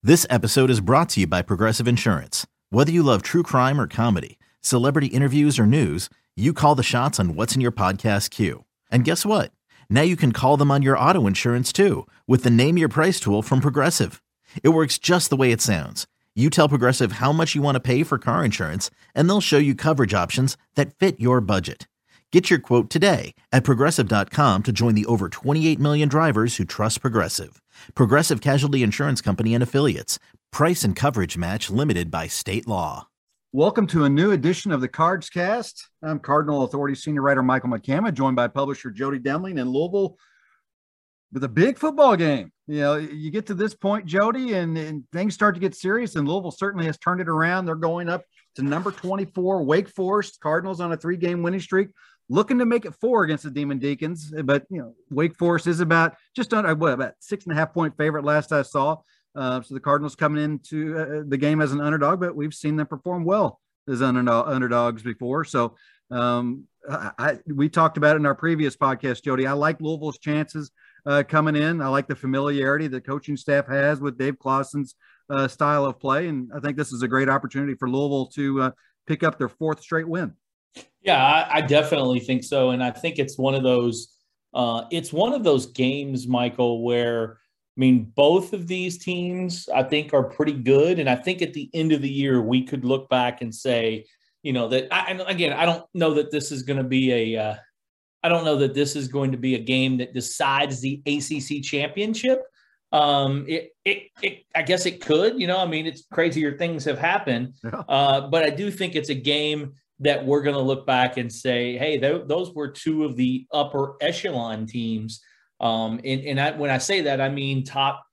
This episode is brought to you by Progressive Insurance. Whether you love true crime or comedy, celebrity interviews or news, you call the shots on what's in your podcast queue. And guess what? Now you can call them on your auto insurance too with the Name Your Price tool from Progressive. It works just the way it sounds. You tell Progressive how much you want to pay for car insurance, and they'll show you coverage options that fit your budget. Get your quote today at Progressive.com to join the over 28 million drivers who trust Progressive. Progressive Casualty Insurance Company and Affiliates. Price and coverage match limited by state law. Welcome to a new edition of the Cards Cast. I'm Cardinal Authority Senior Writer Michael McCama, joined by publisher Jody Demling in Louisville with a big football game. You know, you get to this point, Jody, and things start to get serious, and Louisville certainly has turned it around. They're going up to number 24, Wake Forest. Cardinals on a 3-game winning streak, looking to make it 4 against the Demon Deacons. But, you know, Wake Forest is about 6.5 point favorite last I saw. So the Cardinals coming into the game as an underdog, but we've seen them perform well as underdogs before. So we talked about it in our previous podcast, Jody. I like Louisville's chances coming in. I like the familiarity the coaching staff has with Dave Clawson's style of play. And I think this is a great opportunity for Louisville to pick up their 4th straight win. Yeah, I definitely think so. And I think it's one of those games, Michael, where, I mean, both of these teams, I think, are pretty good. And I think at the end of the year, we could look back and say, you know, that I don't know that this is going to be a game that decides the ACC championship. I guess it could, you know, I mean, it's crazier things have happened, but I do think it's a game that we're going to look back and say, hey, those were 2 of the upper echelon teams. When I say that, I mean top,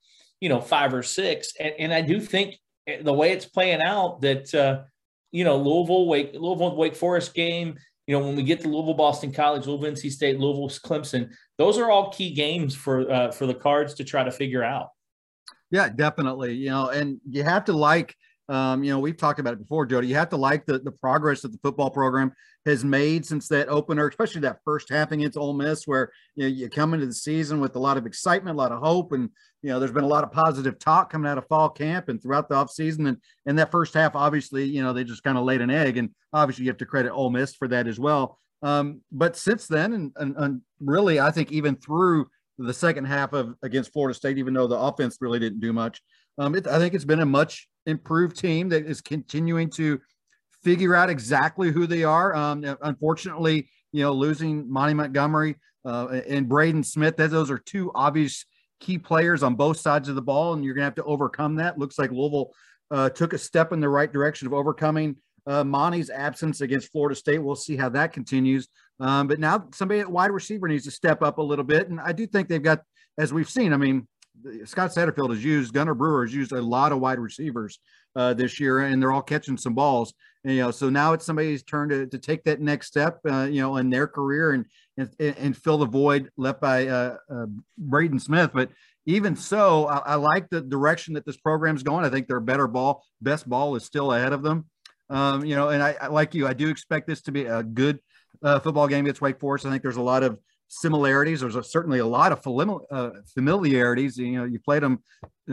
5 or 6. And I do think the way it's playing out that, Louisville, Wake Forest game, when we get to Louisville, Boston College, Louisville, NC State, Louisville, Clemson, those are all key games for the Cards to try to figure out. Yeah, definitely. And you have to like, we've talked about it before, Jody. You have to like the progress that the football program has made since that opener, especially that first half against Ole Miss, where you come into the season with a lot of excitement, a lot of hope, and there's been a lot of positive talk coming out of fall camp and throughout the offseason. And that first half, obviously, they just kind of laid an egg, and obviously you have to credit Ole Miss for that as well. But since then, and really, I think even through the second half against Florida State, even though the offense really didn't do much, I think it's been a much improved team that is continuing to figure out exactly who they are. Unfortunately, losing Monty Montgomery and Braden Smith, those are 2 obvious key players on both sides of the ball, and you're going to have to overcome that. Looks like Louisville took a step in the right direction of overcoming Monty's absence against Florida State. We'll see how that continues. But now somebody at wide receiver needs to step up a little bit, and I do think they've got, as we've seen, I mean, Scott Satterfield Gunnar Brewer has used a lot of wide receivers this year, and they're all catching some balls. And, so now it's somebody's turn to take that next step, in their career and fill the void left by Braden Smith. But even so, I like the direction that this program's going. I think their best ball is still ahead of them. And I like you. I do expect this to be a good football game against Wake Forest. I think there's a lot of similarities. There's certainly a lot of familiarities. You played them,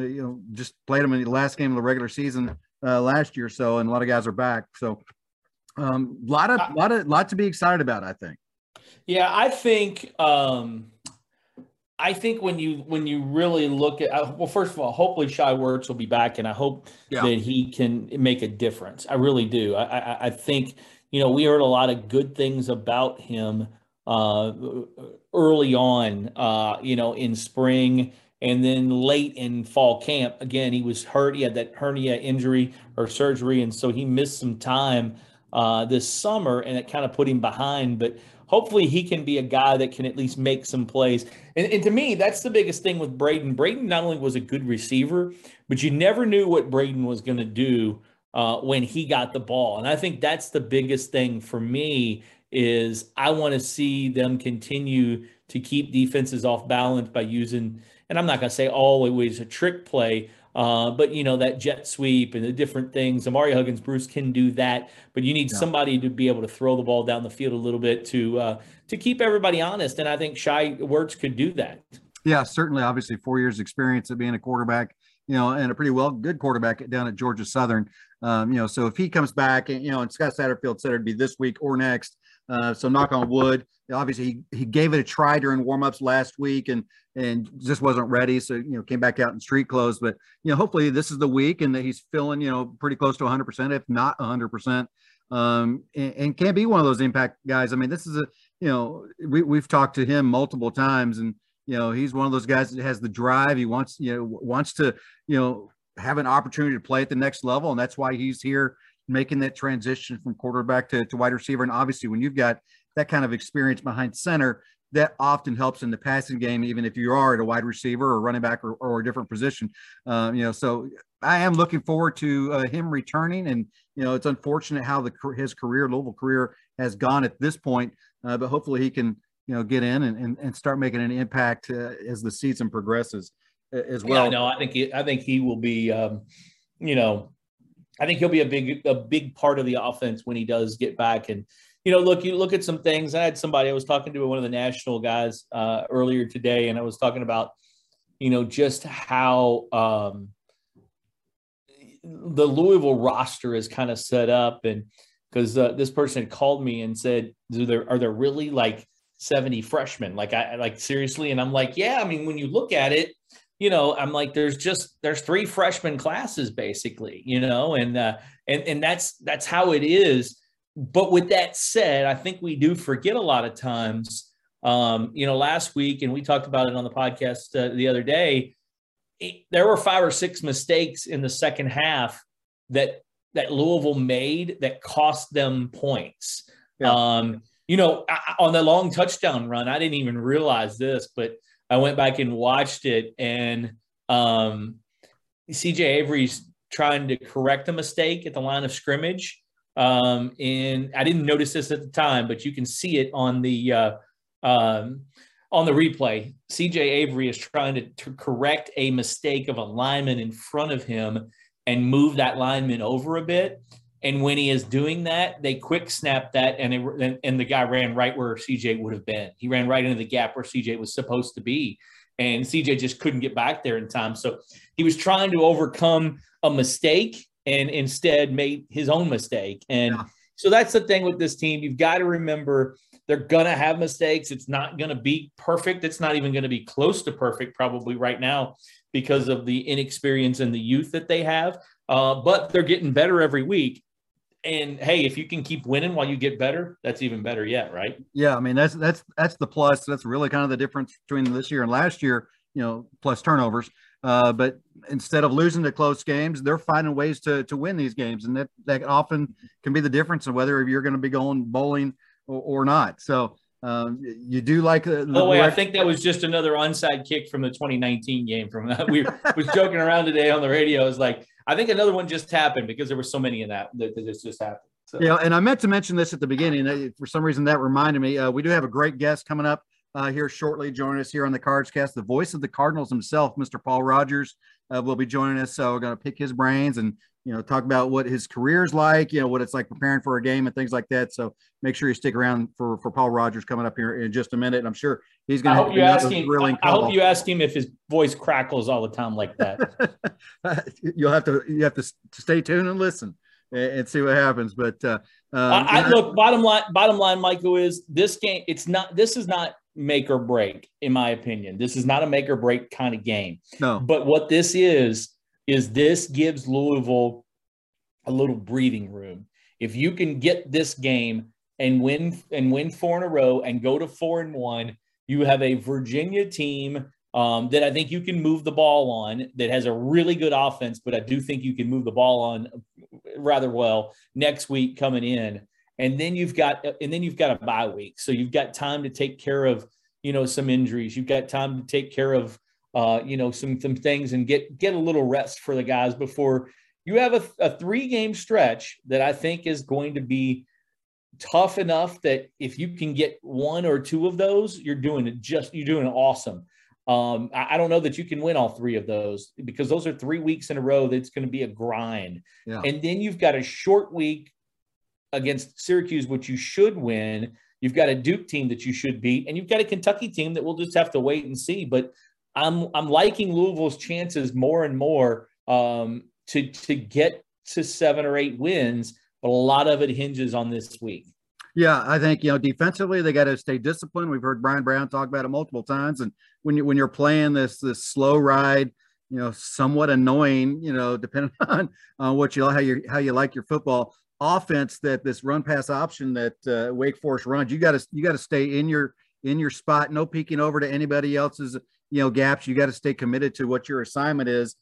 just played them in the last game of the regular season last year. So, and a lot of guys are back. So, lot to be excited about, I think. Yeah, I think when you really look at, well, first of all, hopefully Shai Werts will be back, and I hope that he can make a difference. I really do. I think, we heard a lot of good things about him early on, in spring, and then late in fall camp. Again, he was hurt. He had that hernia injury or surgery, and so he missed some time this summer, and it kind of put him behind. But hopefully he can be a guy that can at least make some plays. And to me, that's the biggest thing with Braden. Braden not only was a good receiver, but you never knew what Braden was going to do when he got the ball. And I think that's the biggest thing for me is I want to see them continue to keep defenses off balance by using, and I'm not going to say always a trick play, but, that jet sweep and the different things. Amari Huggins-Bruce can do that, but you need somebody to be able to throw the ball down the field a little bit to keep everybody honest. And I think Shai Werts could do that. Yeah, certainly. Obviously, 4 years experience of being a quarterback, and a pretty good quarterback down at Georgia Southern. So if he comes back and Scott Satterfield said it'd be this week or next. So knock on wood. Obviously he gave it a try during warmups last week and just wasn't ready. So, came back out in street clothes, but, hopefully this is the week and that he's feeling, pretty close to 100%, if not 100%. And can be one of those impact guys. I mean, this is we've talked to him multiple times and, he's one of those guys that has the drive. He wants to, have an opportunity to play at the next level. And that's why he's here making that transition from quarterback to wide receiver. And obviously when you've got that kind of experience behind center, that often helps in the passing game, even if you are at a wide receiver or running back or a different position. So I am looking forward to him returning. And, it's unfortunate how his Louisville career has gone at this point, but hopefully he can, get in and start making an impact as the season progresses as well. Yeah, no, I think he will be, I think he'll be a big part of the offense when he does get back. And, you look at some things. I was talking to one of the national guys earlier today, and I was talking about, just how the Louisville roster is kind of set up. And because this person had called me and said, are there really like 70 freshmen? Like seriously? And I'm like, yeah, I mean, when you look at it, I'm like, there's 3 freshman classes basically, and that's how it is. But with that said, I think we do forget a lot of times, last week, and we talked about it on the podcast the other day, there were 5 or 6 mistakes in the second half that Louisville made that cost them points. Yeah. On the long touchdown run, I didn't even realize this, but I went back and watched it, and CJ Avery's trying to correct a mistake at the line of scrimmage. And I didn't notice this at the time, but you can see it on the replay. CJ Avery is trying to correct a mistake of a lineman in front of him and move that lineman over a bit. And when he is doing that, they quick snap that, and the guy ran right where CJ would have been. He ran right into the gap where CJ was supposed to be, and CJ just couldn't get back there in time. So he was trying to overcome a mistake and instead made his own mistake. And so that's the thing with this team. You've got to remember they're going to have mistakes. It's not going to be perfect. It's not even going to be close to perfect probably right now because of the inexperience and the youth that they have. But they're getting better every week. And hey, if you can keep winning while you get better, that's even better yet, right? Yeah, I mean that's the plus. That's really kind of the difference between this year and last year, plus turnovers. But instead of losing to close games, they're finding ways to win these games, and that often can be the difference in whether you're going to be going bowling or not. So you do like I think that was just another onside kick from the 2019 game. From we was joking around today on the radio. It's like, I think another one just happened because there were so many in that this just happened. So. Yeah, and I meant to mention this at the beginning. For some reason, that reminded me. We do have a great guest coming up here shortly. Joining us here on the Cardscast, the voice of the Cardinals himself, Mr. Paul Rogers, will be joining us. So we're going to pick his brains and talk about what his career's like, what it's like preparing for a game and things like that. So make sure you stick around for Paul Rogers coming up here in just a minute. And I'm sure he's going to. I hope you ask him if his voice crackles all the time like that. You have to stay tuned and listen and see what happens. But look, bottom line, Michael, is this game. This is not make or break, in my opinion. This is not a make or break kind of game. No. But what this is this gives Louisville a little breathing room. If you can get this game and win 4 in a row and go to 4-1, you have a Virginia team that I think you can move the ball on, that has a really good offense, but I do think you can move the ball on rather well next week coming in. And then you've got a bye week. So you've got time to take care of, some injuries. You've got time to take care of, some things and get a little rest for the guys before you have a 3-game stretch that I think is going to be tough enough that if you can get 1 or 2 of those, you're doing awesome. I don't know that you can win all 3 of those because those are 3 weeks in a row that's going to be a grind. Yeah. And then you've got a short week against Syracuse, which you should win. You've got a Duke team that you should beat, and you've got a Kentucky team that we'll just have to wait and see. But I'm liking Louisville's chances more and more to get to 7 or 8 wins, but a lot of it hinges on this week. Yeah, I think, defensively they got to stay disciplined. We've heard Brian Brown talk about it multiple times. And when you're playing this slow ride, somewhat annoying, depending on what how you like your football offense, that this run pass option that Wake Forest runs, you got to stay in your spot, no peeking over to anybody else's gaps. You got to stay committed to what your assignment is.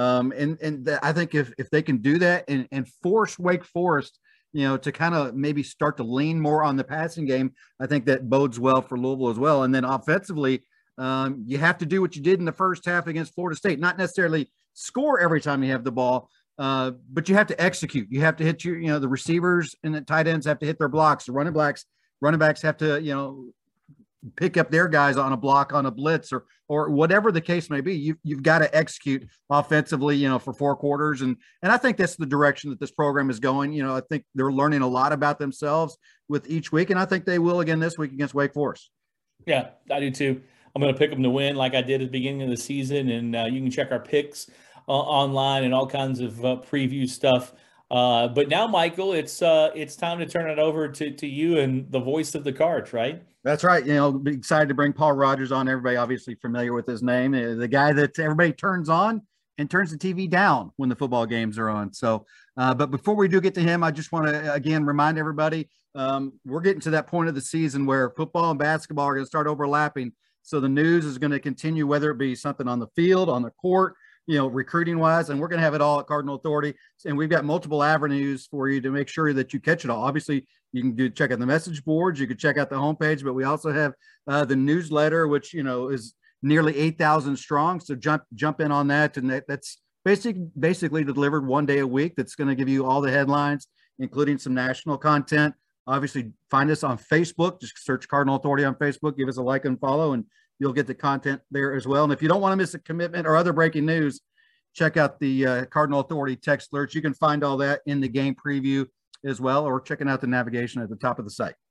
I think if they can do that and force Wake Forest, to kind of maybe start to lean more on the passing game, I think that bodes well for Louisville as well. And then offensively, you have to do what you did in the first half against Florida State, not necessarily score every time you have the ball, but you have to execute. You have to hit the receivers and the tight ends have to hit their blocks. The running backs have to, pick up their guys on a block, on a blitz, or whatever the case may be. You've got to execute offensively, for 4 quarters. And I think that's the direction that this program is going. I think they're learning a lot about themselves with each week. And I think they will again this week against Wake Forest. Yeah, I do too. I'm going to pick them to win like I did at the beginning of the season. And you can check our picks online and all kinds of preview stuff. But now, Michael, it's time to turn it over to you and the voice of the Cards, right? That's right. Be excited to bring Paul Rogers on. Everybody obviously familiar with his name, the guy that everybody turns on and turns the TV down when the football games are on. So, but before we do get to him, I just want to, again, remind everybody, we're getting to that point of the season where football and basketball are going to start overlapping. So the news is going to continue, whether it be something on the field, on the court, recruiting wise, and we're going to have it all at Cardinal Authority. And we've got multiple avenues for you to make sure that you catch it all. Obviously, you can check out the message boards. You can check out the homepage, but we also have the newsletter, which, is nearly 8,000 strong. So jump in on that. And that's basically delivered one day a week. That's going to give you all the headlines, including some national content. Obviously, find us on Facebook. Just search Cardinal Authority on Facebook. Give us a like and follow, and you'll get the content there as well. And if you don't want to miss a commitment or other breaking news, check out the Cardinal Authority text alerts. You can find all that in the game preview as well, or checking out the navigation at the top of the site.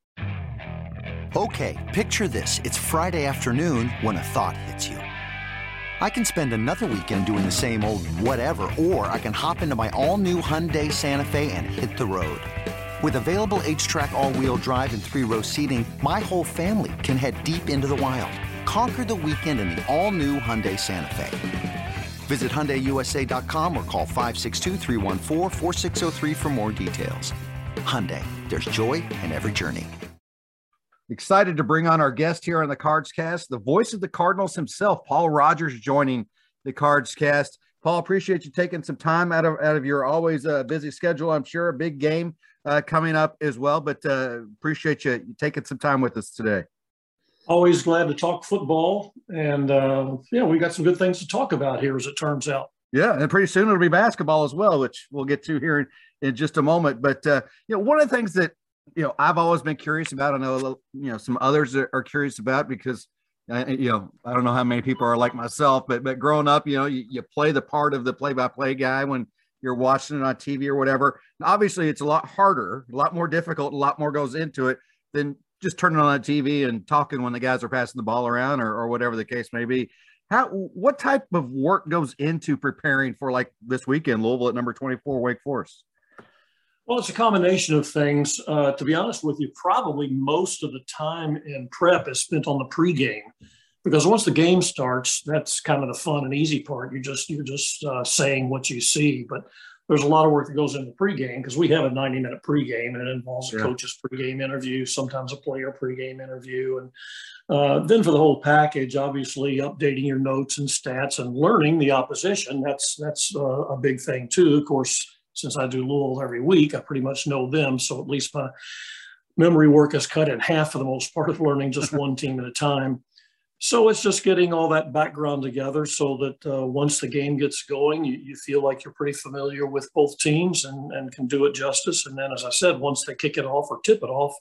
Okay, picture this. It's Friday afternoon when a thought hits you. I can spend another weekend doing the same old whatever, or I can hop into my all-new Hyundai Santa Fe and hit the road. With available H-Track all-wheel drive and 3-row seating, my whole family can head deep into the wild. Conquer the weekend in the all-new Hyundai Santa Fe. Visit HyundaiUSA.com or call 562-314-4603 for more details. Hyundai, there's joy in every journey. Excited to bring on our guest here on the Cards Cast, the voice of the Cardinals himself, Paul Rogers, joining the Cards Cast. Paul, appreciate you taking some time out of your always busy schedule. I'm sure a big game coming up as well, but appreciate you taking some time with us today. Always glad to talk football, and we got some good things to talk about here, as it turns out. Yeah, and pretty soon it'll be basketball as well, which we'll get to here in just a moment. But one of the things that I've always been curious about, I know some others are curious about, because I don't know how many people are like myself, but growing up, you play the part of the play-by-play guy when you're watching it on TV or whatever. And obviously, it's a lot harder, a lot more difficult, a lot more goes into it than just turning on the TV and talking when the guys are passing the ball around or whatever the case may be. What type of work goes into preparing for, like, this weekend, Louisville at number 24, Wake Forest? Well, it's a combination of things. To be honest with you, probably most of the time in prep is spent on the pregame, because once the game starts, that's kind of the fun and easy part. You're just saying what you see, but there's a lot of work that goes into the pregame, because we have a 90-minute pregame, and it involves a coach's pregame interview, sometimes a player pregame interview. And then for the whole package, obviously updating your notes and stats and learning the opposition. That's a big thing too. Of course, since I do Louisville every week, I pretty much know them. So at least my memory work is cut in half for the most part of learning just one team at a time. So it's just getting all that background together so that once the game gets going, you feel like you're pretty familiar with both teams and can do it justice. And then, as I said, once they kick it off or tip it off,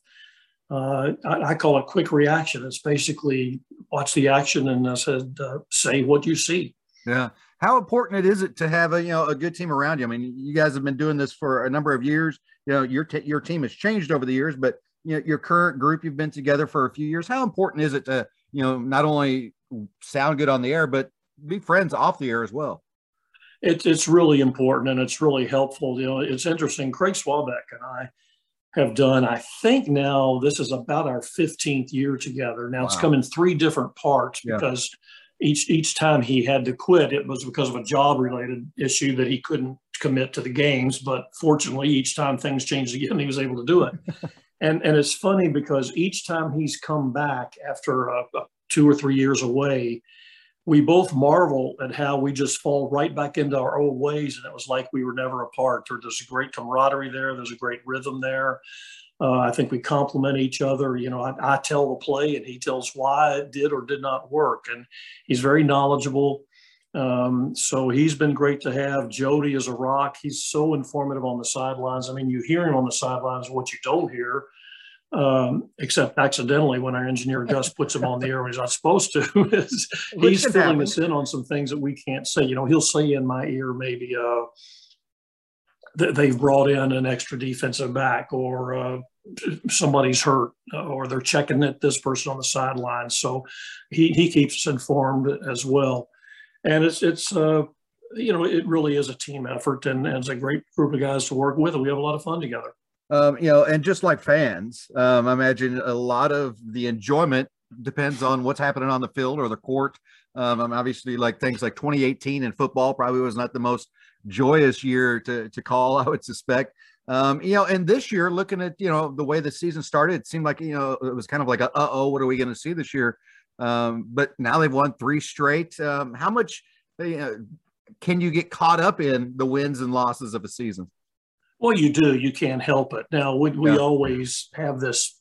I call it quick reaction. It's basically watch the action and, I said, say what you see. Yeah. How important is it to have a good team around you? I mean, you guys have been doing this for a number of years. Your team has changed over the years, but your current group, you've been together for a few years. How important is it to not only sound good on the air, but be friends off the air as well. It's really important, and it's really helpful. It's interesting. Craig Swabeck and I have done, I think now this is about our 15th year together. Now, It's come in 3 different parts because each time he had to quit, it was because of a job-related issue that he couldn't commit to the games. But fortunately, each time things changed again, he was able to do it. And it's funny because each time he's come back after 2 or 3 years away, we both marvel at how we just fall right back into our old ways. And it was like we were never apart. There's a great camaraderie there. There's a great rhythm there. I think we complement each other. I tell the play and he tells why it did or did not work. And he's very knowledgeable. So he's been great to have. Jody is a rock. He's so informative on the sidelines. I mean, you hear him on the sidelines, what you don't hear, except accidentally when our engineer Gus puts him on the air when he's not supposed to, is he's filling us in on some things that we can't say. He'll say in my ear maybe they've brought in an extra defensive back, or somebody's hurt, or they're checking at this person on the sidelines. So he keeps us informed as well. And it's it really is a team effort, and it's a great group of guys to work with, and we have a lot of fun together. And just like fans, I imagine a lot of the enjoyment depends on what's happening on the field or the court. Obviously, like things like 2018 in football probably was not the most joyous year to call, I would suspect. And this year, looking at, the way the season started, it seemed like, it was kind of like, what are we going to see this year? But now they've won 3 straight. How much can you get caught up in the wins and losses of a season? Well, you do. You can't help it. Now, we always have this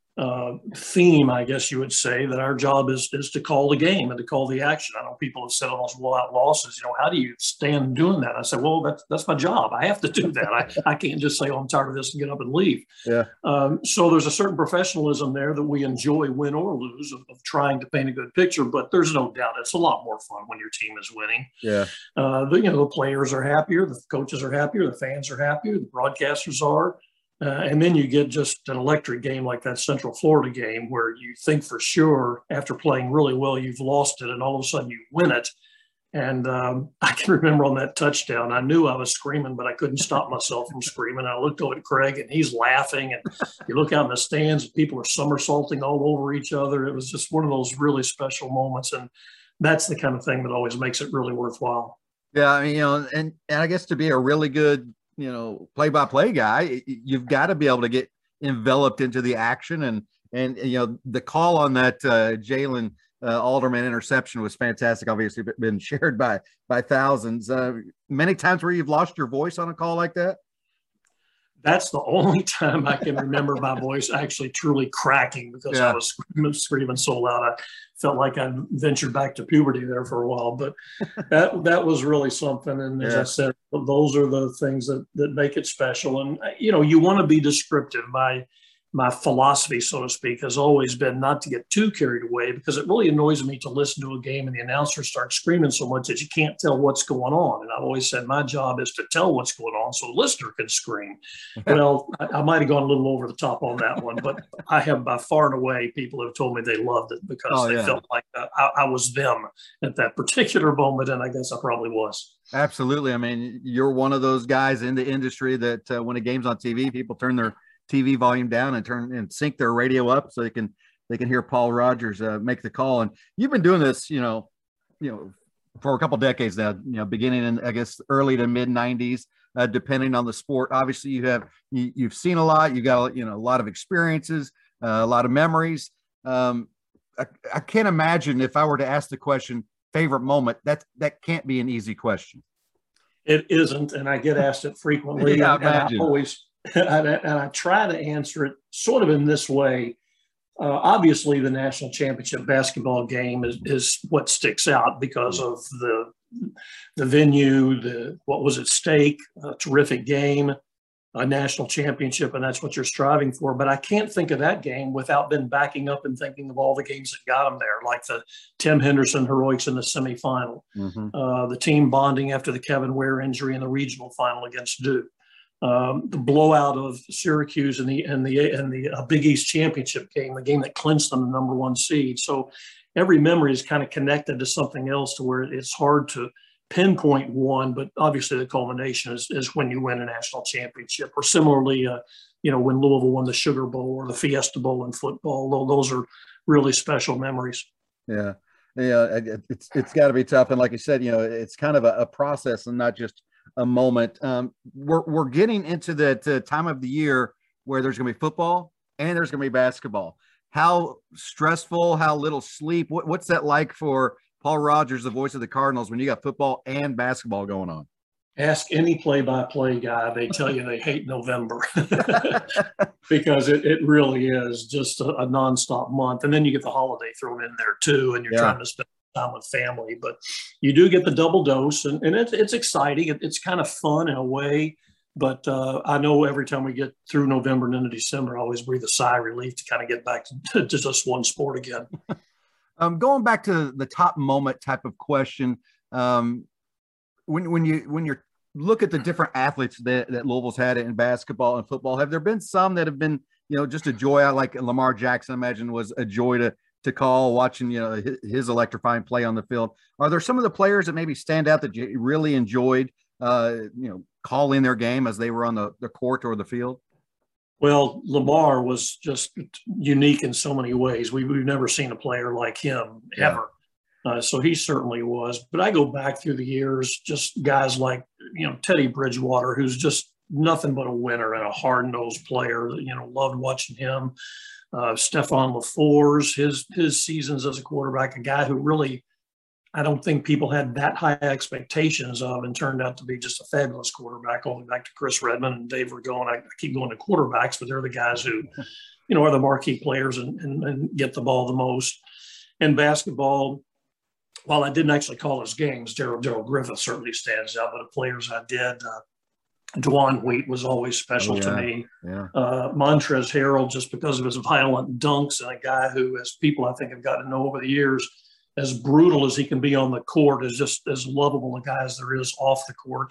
theme, I guess you would say, that our job is to call the game and to call the action. I know people have said on those blowout losses, how do you stand doing that? I said, well, that's my job. I have to do that. I can't just say, I'm tired of this and get up and leave. Yeah. So there's a certain professionalism there that we enjoy, win or lose, of trying to paint a good picture. But there's no doubt it's a lot more fun when your team is winning. Yeah. The players are happier, the coaches are happier, the fans are happier, the broadcasters are. And then you get just an electric game like that Central Florida game where you think for sure after playing really well, you've lost it, and all of a sudden you win it. And I can remember on that touchdown, I knew I was screaming, but I couldn't stop myself from screaming. I looked over at Craig and he's laughing, and you look out in the stands and people are somersaulting all over each other. It was just one of those really special moments. And that's the kind of thing that always makes it really worthwhile. Yeah. I mean, and I guess to be a really good, play-by-play guy, you've got to be able to get enveloped into the action. And the call on that Jalen Alderman interception was fantastic. Obviously been shared by thousands. Many times where you've lost your voice on a call like that? That's the only time I can remember my voice actually truly cracking because I was screaming so loud. I felt like I ventured back to puberty there for a while, but that was really something. And as I said, those are the things that make it special. And, you want to be descriptive. My philosophy, so to speak, has always been not to get too carried away, because it really annoys me to listen to a game and the announcer starts screaming so much that you can't tell what's going on. And I've always said my job is to tell what's going on so the listener can scream. Well, I might have gone a little over the top on that one, but I have by far and away people have told me they loved it because they felt like I was them at that particular moment. And I guess I probably was. Absolutely. I mean, you're one of those guys in the industry that when a game's on TV, people turn their TV volume down and sync their radio up so they can hear Paul Rogers make the call. And you've been doing this, for a couple decades now, beginning in, I guess, early to mid 90s, depending on the sport. Obviously you've seen a lot, you got, a lot of experiences, a lot of memories. I can't imagine if I were to ask the question, favorite moment, that can't be an easy question. It isn't. And I get asked it frequently. Yeah, and I always, and I try to answer it sort of in this way. Obviously, the national championship basketball game is what sticks out because of the venue, what was at stake, a terrific game, a national championship, and that's what you're striving for. But I can't think of that game without then backing up and thinking of all the games that got them there, like the Tim Henderson heroics in the semifinal, the team bonding after the Kevin Ware injury in the regional final against Duke. The blowout of Syracuse in the Big East championship game, the game that clinched them the #1 seed. So, every memory is kind of connected to something else to where it's hard to pinpoint one, but obviously the culmination is when you win a national championship, or similarly, when Louisville won the Sugar Bowl or the Fiesta Bowl in football. Those are really special memories. Yeah. Yeah. It's got to be tough. And like you said, it's kind of a process and not just a moment. We're getting into that time of the year where there's going to be football and there's going to be basketball. How stressful, how little sleep, what's that like for Paul Rogers, the voice of the Cardinals, when you got football and basketball going on? Ask any play-by-play guy. They tell you they hate November because it really is just a nonstop month. And then you get the holiday thrown in there too, and you're trying to spend time with family. But you do get the double dose, and it's exciting. It's kind of fun in a way. But I know every time we get through November and into December, I always breathe a sigh of relief to kind of get back to just one sport again. Going back to the top moment type of question, when you look at the different athletes that Louisville's had in basketball and football, have there been some that have been, just a joy? Like Lamar Jackson, I imagine, was a joy to call watching, his electrifying play on the field. Are there some of the players that maybe stand out that you really enjoyed, call in their game as they were on the court or the field? Well, Lamar was just unique in so many ways. We've never seen a player like him ever. So he certainly was. But I go back through the years, just guys like, Teddy Bridgewater, who's just nothing but a winner and a hard-nosed player. Loved watching him. Stephon LaFours, his seasons as a quarterback, a guy who really, I don't think people had that high expectations of, and turned out to be just a fabulous quarterback, all the way back to Chris Redmond and Dave Ragone. I keep going to quarterbacks, but they're the guys who, are the marquee players and get the ball the most. And basketball, while I didn't actually call his games, Darrell Griffith certainly stands out, but the players I did, Dwan Wheat was always special to me. Yeah. Montrezl Harrell, just because of his violent dunks, and a guy who, as people I think have gotten to know over the years, as brutal as he can be on the court, is just as lovable a guy as there is off the court.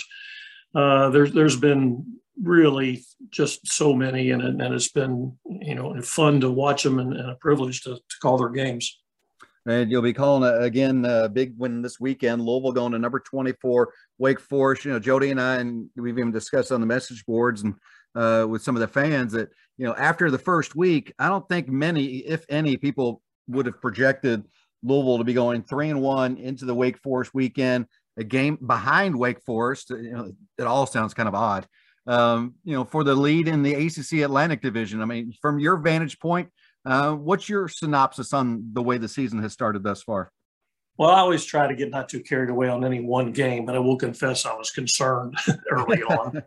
There's been really just so many, and it's been fun to watch them and a privilege to call their games. And you'll be calling again a big win this weekend. Louisville going to number 24, Wake Forest. Jody and I, and we've even discussed on the message boards and with some of the fans that after the first week, I don't think many, if any, people would have projected Louisville to be going 3-1 into the Wake Forest weekend, a game behind Wake Forest. It all sounds kind of odd. For the lead in the ACC Atlantic Division. I mean, from your vantage point, what's your synopsis on the way the season has started thus far? Well, I always try to get not too carried away on any one game, but I will confess I was concerned early on.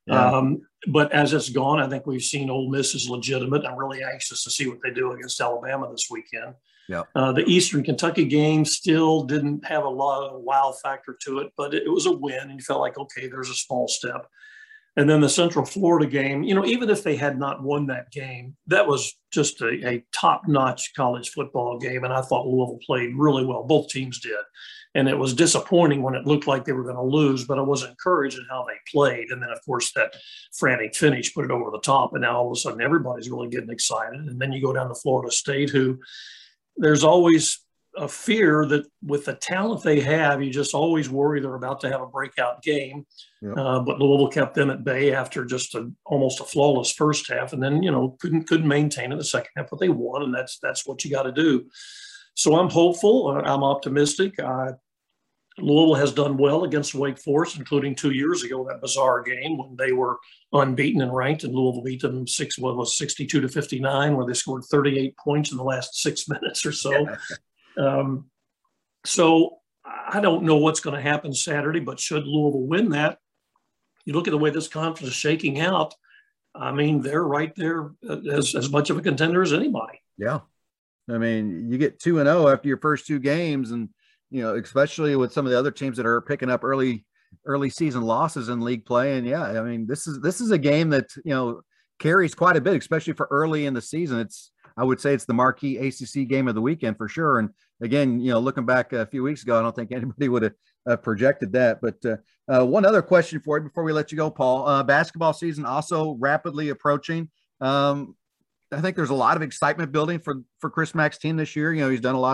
But as it's gone, I think we've seen Ole Miss is legitimate. I'm really anxious to see what they do against Alabama this weekend. Yeah. The Eastern Kentucky game still didn't have a lot of wow factor to it, but it was a win, and you felt like, okay, there's a small step. And then the Central Florida game, even if they had not won that game, that was just a top-notch college football game, and I thought Louisville played really well. Both teams did. And it was disappointing when it looked like they were going to lose, but I was encouraged in how they played. And then, of course, that frantic finish put it over the top, and now all of a sudden everybody's really getting excited. And then you go down to Florida State, who there's always a fear that with the talent they have, you just always worry they're about to have a breakout game. Yep. But Louisville kept them at bay after just almost a flawless first half, and then couldn't maintain in the second half. But they won, and that's what you got to do. So I'm hopeful. I'm optimistic. Louisville has done well against Wake Forest, including 2 years ago, that bizarre game when they were unbeaten and ranked, and Louisville beat them 62-59, where they scored 38 points in the last 6 minutes or so. Yeah. So I don't know what's going to happen Saturday, but should Louisville win that, you look at the way this conference is shaking out, I mean, they're right there as much of a contender as anybody. Yeah. I mean, you get 2-0 after your first two games, and especially with some of the other teams that are picking up early season losses in league play. And I mean, this is a game that, carries quite a bit, especially for early in the season. I would say it's the marquee ACC game of the weekend for sure. And again, looking back a few weeks ago, I don't think anybody would have projected that. But one other question for you before we let you go, Paul. Basketball season also rapidly approaching. I think there's a lot of excitement building for Chris Mack's team this year. He's done a lot of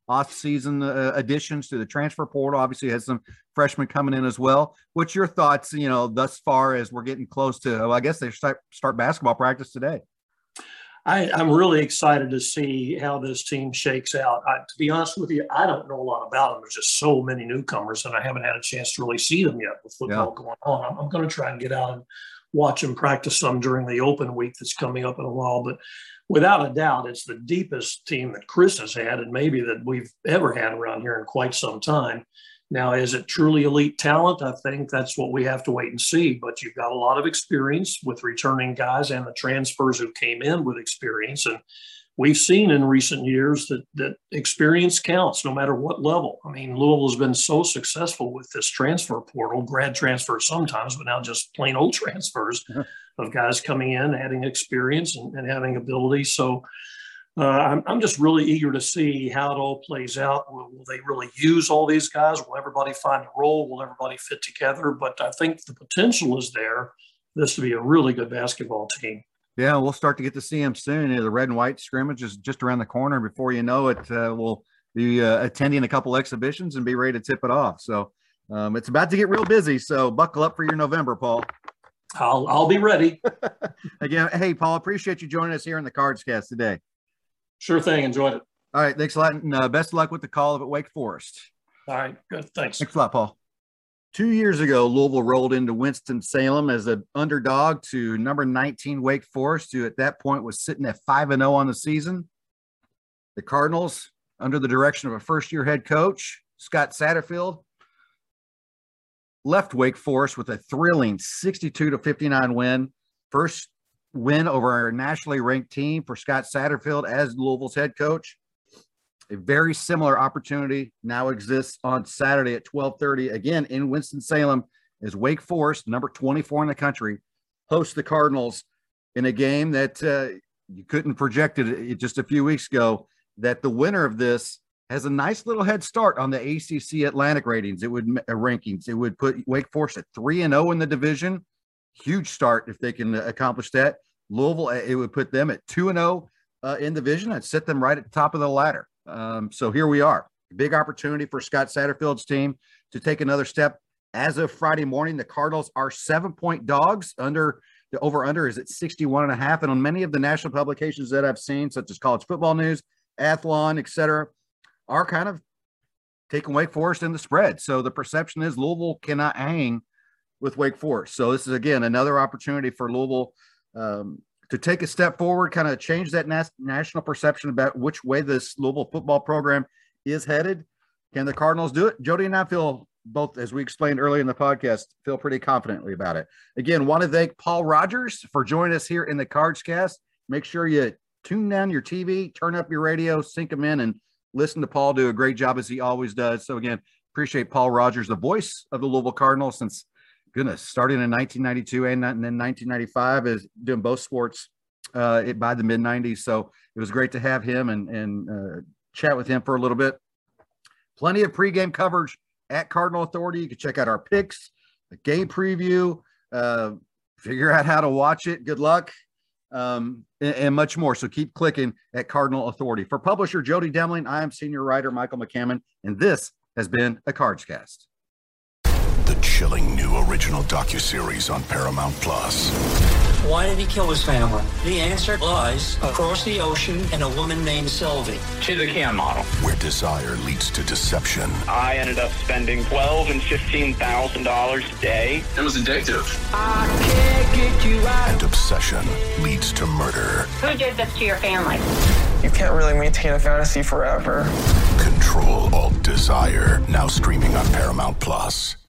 off-season additions to the transfer portal. Obviously has some freshmen coming in as well. What's your thoughts, thus far as we're getting close to, I guess they start basketball practice today? I'm really excited to see how this team shakes out. To be honest with you, I don't know a lot about them. There's just so many newcomers, and I haven't had a chance to really see them yet with football going on. I'm going to try and get out and watch them practice some during the open week that's coming up in a while. But without a doubt, it's the deepest team that Chris has had, and maybe that we've ever had around here in quite some time. Now, is it truly elite talent? I think that's what we have to wait and see. But you've got a lot of experience with returning guys and the transfers who came in with experience. And we've seen in recent years that experience counts no matter what level. I mean, Louisville has been so successful with this transfer portal, grad transfers sometimes, but now just plain old transfers of guys coming in, adding experience and having ability. So I'm just really eager to see how it all plays out. Will they really use all these guys? Will everybody find a role? Will everybody fit together? But I think the potential is there for this to be a really good basketball team. Yeah, we'll start to get to see them soon. The red and white scrimmage is just around the corner. Before you know it, we'll be attending a couple exhibitions and be ready to tip it off. So it's about to get real busy. So buckle up for your November, Paul. I'll be ready. Again, hey, Paul, appreciate you joining us here in the Cardscast today. Sure thing. Enjoyed it. All right. Thanks a lot. And best of luck with the call at Wake Forest. All right. Good. Thanks. Thanks a lot, Paul. 2 years ago, Louisville rolled into Winston-Salem as an underdog to number 19 Wake Forest, who at that point was sitting at 5-0 on the season. The Cardinals, under the direction of a first-year head coach, Scott Satterfield, left Wake Forest with a thrilling 62-59 win. First win over a nationally ranked team for Scott Satterfield as Louisville's head coach. A very similar opportunity now exists on Saturday at 12:30, again in Winston-Salem, as Wake Forest, number 24 in the country, hosts the Cardinals in a game that you couldn't project it just a few weeks ago, that the winner of this has a nice little head start on the ACC Atlantic ratings. It would rankings. It would put Wake Forest at 3-0 in the division. Huge start if they can accomplish that. Louisville, it would put them at 2-0 in the division and set them right at the top of the ladder. So here we are. Big opportunity for Scott Satterfield's team to take another step. As of Friday morning, the Cardinals are 7-point dogs. The over-under is at 61.5. And on many of the national publications that I've seen, such as College Football News, Athlon, et cetera, are kind of taking Wake Forest in the spread. So the perception is Louisville cannot hang with Wake Forest. So this is, again, another opportunity for Louisville to take a step forward, kind of change that national perception about which way this Louisville football program is headed. Can the Cardinals do it? Jody and I feel both, as we explained earlier in the podcast, feel pretty confidently about it. Again, want to thank Paul Rogers for joining us here in the Cardscast. Make sure you tune down your TV, turn up your radio, sync them in, and listen to Paul do a great job as he always does. So again, appreciate Paul Rogers, the voice of the Louisville Cardinals since, goodness, starting in 1992 and then 1995, is doing both sports by the mid-90s. So it was great to have him and chat with him for a little bit. Plenty of pregame coverage at Cardinal Authority. You can check out our picks, the game preview, figure out how to watch it. Good luck, and much more. So keep clicking at Cardinal Authority. For publisher Jody Demling, I am senior writer Michael McCammon, and this has been a Cardscast. The chilling new original docuseries on Paramount Plus. Why did he kill his family? The answer lies across the ocean in a woman named Sylvie. She's a can model. Where desire leads to deception. I ended up spending $12,000 and $15,000 a day. It was addictive. I can't get you out. And obsession leads to murder. Who did this to your family? You can't really maintain a fantasy forever. Control Alt Desire. Now streaming on Paramount Plus.